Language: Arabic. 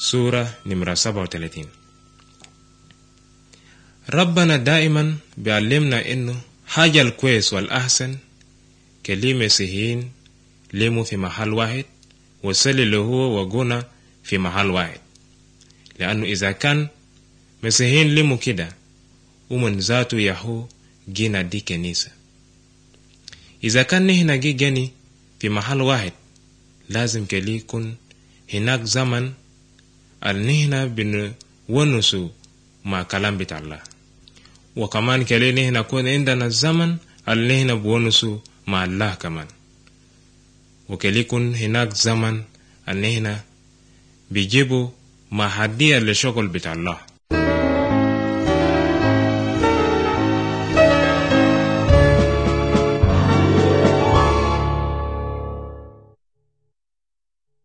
سورة نمرة 37. ربنا دائما بيعلمنا إنه حاجة الكويس والأحسن كلي مسيحيين لموا في محل واحد وصل اللي هو وقونا في محل واحد، لأنه إذا كان مسيحيين لموا كده ومن ذاته يهو جينا دي كنيسة. إذا كان نحن جيني في محل واحد لازم كلي يكون هناك زمن نحن بنونسوا مع كلام بتاع الله، وكمان كلي نحن كون عندنا الزمن نحن بونسوا مع الله كمان، وكلي يكون هناك زمن نحن بيجيبوا مع هدية للشغل بتاع الله.